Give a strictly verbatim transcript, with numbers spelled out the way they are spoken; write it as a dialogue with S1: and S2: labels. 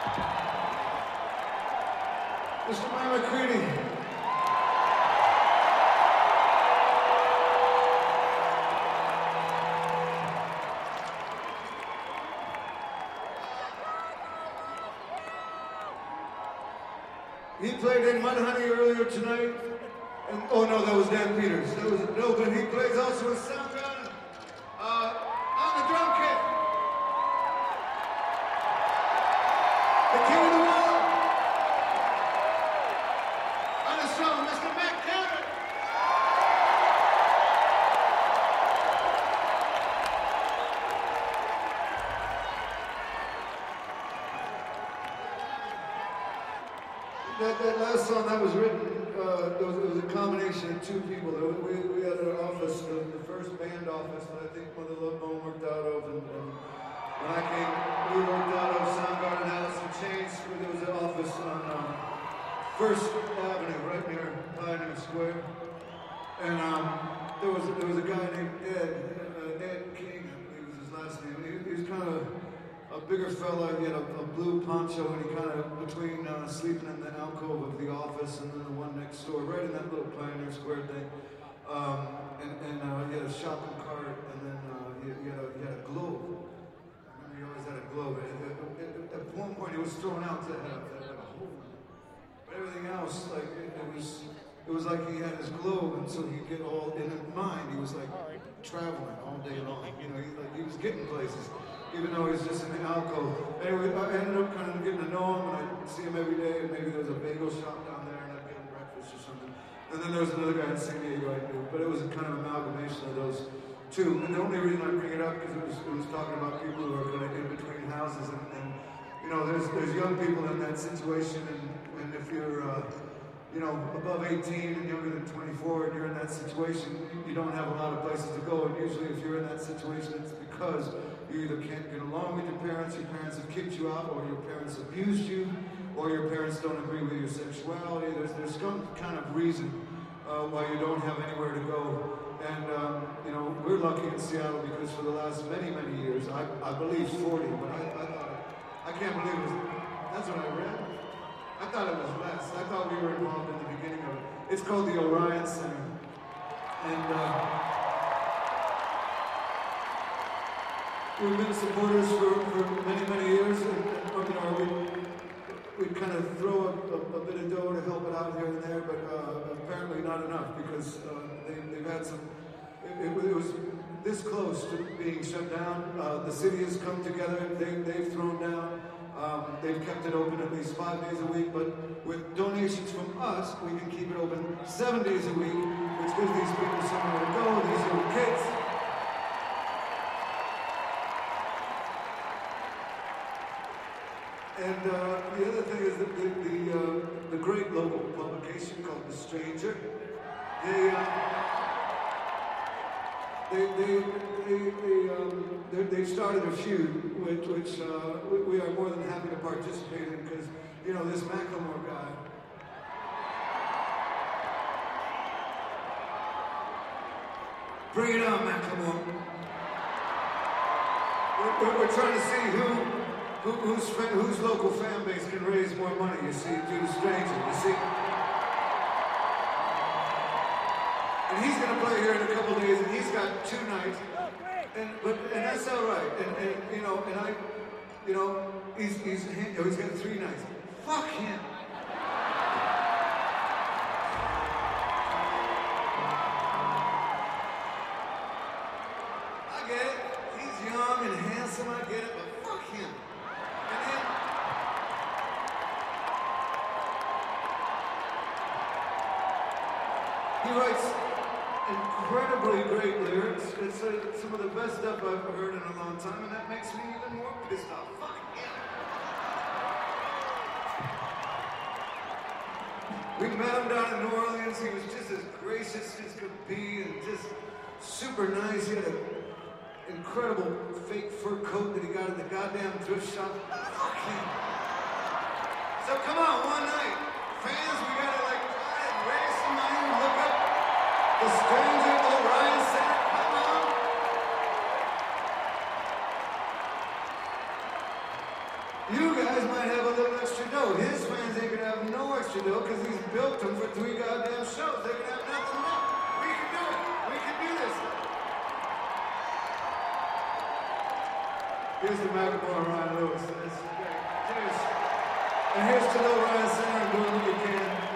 S1: Mister Mike McCready. He played in Mudhoney earlier tonight. And, oh no, that was Dan Peters. That was no, but he plays also in Soundgarden. Uh, on the drum kit. The king of the world. On the song, Mister Matt Cameron. That, that last song that was written, uh, it, was, it was a combination of two people. We, we had an office, the, the first band office that I think Mother Love Bone worked out of, and, and when I came, we worked out of Soundgarden, Alice in Chains, where there was an office on um, First Avenue, right near Pioneer Square. And um, there was there was a guy named Ed, uh, Ed King, I believe was his last name. He, he was kind of a bigger fella. He had a, a blue poncho, and he kind of between uh, sleeping in the alcove of the office and then the one next door, right in that little Pioneer Square thing. Um, and and uh, he had a shopping cart, and then uh, he, he, had a, he had a globe. I remember he always had a globe. At, at, at, at one point, it was thrown out to have, to have a hole in it. But everything else, like it, it was, it was like he had his globe, and so he'd get all in his mind. He was like traveling all day long. You know, he like he was getting places, even though he was just in the alcove. Anyway, I ended up kind of getting to know him, and I'd see him every day. And maybe there was a bagel shop down there, and I'd get him breakfast or something. And then there was another guy in San Diego I knew, but it was a kind of amalgamation of those two. And the only reason I bring it up because it was it was talking about people who are kind of in between houses, and, and you know, there's there's young people in that situation, and and if you're uh, you know, above eighteen and younger than twenty-four, and you're in that situation, you don't have a lot of places to go. And usually, if you're in that situation, it's because you either can't get along with your parents, your parents have kicked you out, or your parents abused you, or your parents don't agree with your sexuality. There's there's some kind of reason uh, why you don't have anywhere to go. And um, you know, we're lucky in Seattle because for the last many many years, I I believe forty, but I I thought I can't believe it was. That's what I read. I thought it was less. I thought we were involved in the beginning of it. It's called the Orion Center. And uh, we've been supporters for, for many, many years. And, and you know, we, we kind of throw a, a, a bit of dough to help it out here and there, but uh, apparently not enough because uh, they, they've had some, it, it, it was this close to being shut down. Uh, the city has come together, they, they've thrown down. Um, they've kept it open at least five days a week, but with donations from us, we can keep it open seven days a week, which gives these people somewhere to go, these little kids. And uh, the other thing is that the, the, uh, the great local publication called The Stranger, they, uh, They, they, they, they, um, they, they started a feud, which, which uh, we, we are more than happy to participate in because, you know, this Macklemore guy. Bring it on, Macklemore. We're, we're, we're trying to see who, who whose, whose local fan base can raise more money, you see, to The Stranger, you see. And he's going to play here in a couple days, and he's got two nights, and but and that's all right. And, and you know, and I, you know, he's he's he's got three nights. Fuck him. I get it. He's young and handsome. I get it, but fuck him. And then he writes incredibly great lyrics. It's uh, some of the best stuff I've heard in a long time, and that makes me even more pissed off. Fuck him. We met him down in New Orleans. He was just as gracious as could be, and just super nice. He had an incredible fake fur coat that he got at the goddamn thrift shop. Fuck him. So come on, one night, fans, we gotta like try and raise some money and look up The Stranger, Orion Center, come on. You guys might have a little extra dough. His fans ain't gonna have no extra dough because he's built them for three goddamn shows. They're gonna have nothing left. We can do it. We can do this. Here's the Macklemore and Ryan Lewis. That's great. Cheers. And here's to little Ryan Singer doing what you can.